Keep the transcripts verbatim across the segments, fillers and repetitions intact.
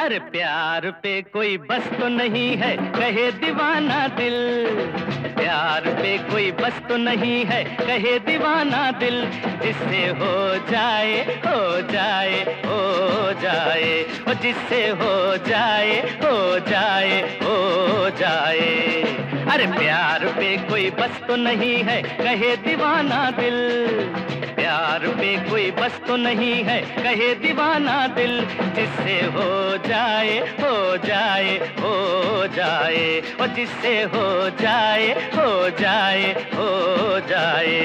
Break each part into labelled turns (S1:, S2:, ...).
S1: अरे प्यार पे कोई बस तो नहीं है, कहे दीवाना दिल। प्यार पे कोई बस तो नहीं है, कहे दीवाना दिल। जिससे हो जाए हो जाए हो जाए, ओ जिससे हो जाए हो जाए हो जाए। अरे प्यार पे कोई बस तो नहीं है, कहे दीवाना दिल। प्यार पे कोई बस तो नहीं है, कहे दीवाना दिल। जिससे हो जाए हो जाए हो जाए, और जिससे हो जाए हो जाए हो जाए।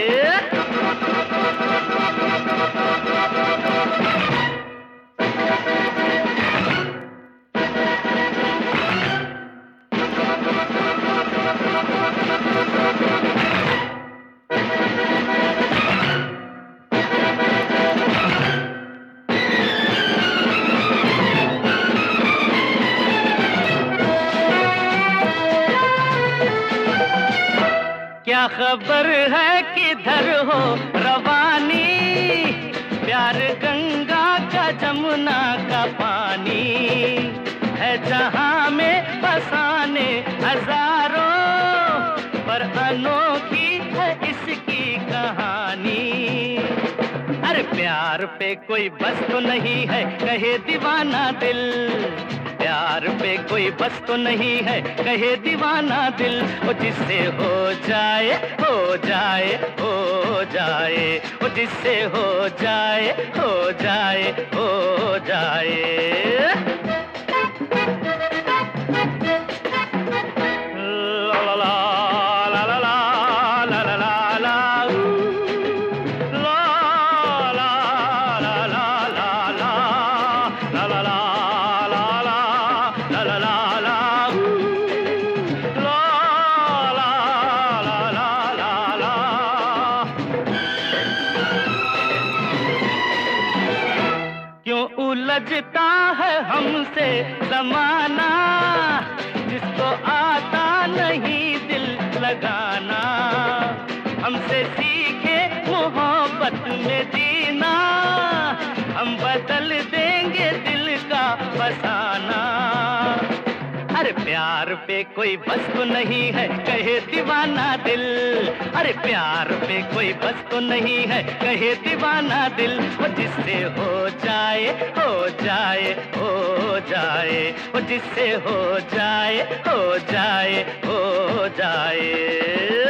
S1: क्या खबर है किधर हो रवानी, प्यार गंगा का जमुना का पानी है। जहां में बसाने हजारों, पर अनोखी है इसकी कहानी। अरे प्यार पे कोई बस तो नहीं है, कहे दीवाना दिल। प्यार पे कोई बस तो नहीं है, कहे दीवाना दिल। ओ जिससे हो जाए हो जाए हो जाए, ओ जिससे हो जाए हो जाए हो जाए। क्यों उलझता है हमसे जमाना, जिसको आता नहीं दिल लगाना। हमसे सीखे मोहब्बत में जीना, हम बदल देंगे दिल का फसाना। अरे प्यार पे कोई बस तो नहीं है, कहे दीवाना दिल। अरे प्यार पे कोई बस तो नहीं है, कहे दीवाना दिल। वो जिससे हो जाए हो जाए हो जाए, वो जिससे हो जाए हो जाए हो जाए।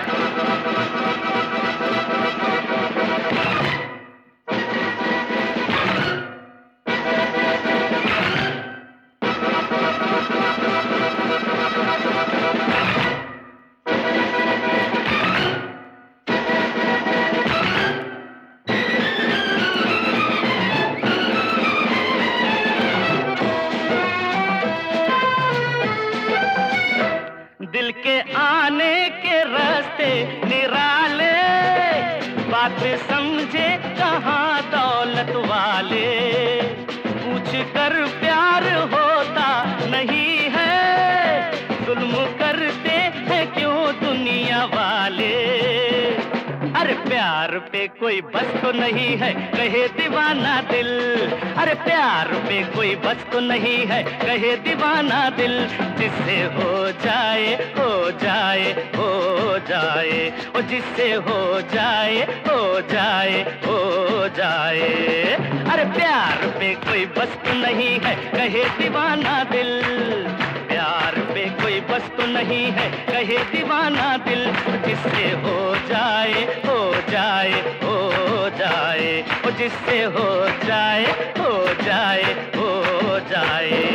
S1: दिल के आने के रास्ते निराले, बात समझे कहाँ दौलत वाले। पूछ कर प्यार होता नहीं है, जुल्म करते हैं क्यों दुनिया वाले। अरे प्यार पे कोई बस तो नहीं है, कहे दीवाना दिल। अरे प्यार पे कोई बस तो नहीं है, कहे दीवाना दिल। जिससे हो जाए हो जाए हो जाए, ओ जिससे हो जाए हो जाए हो जाए। अरे प्यार पे कोई बस तो नहीं है, कहे दीवाना दिल। प्यार पे कोई बस तो नहीं है, कहे दीवाना दिल। जिससे हो जाए हो जाए हो जाए, ओ जिससे हो जाए हो जाए हो जाए।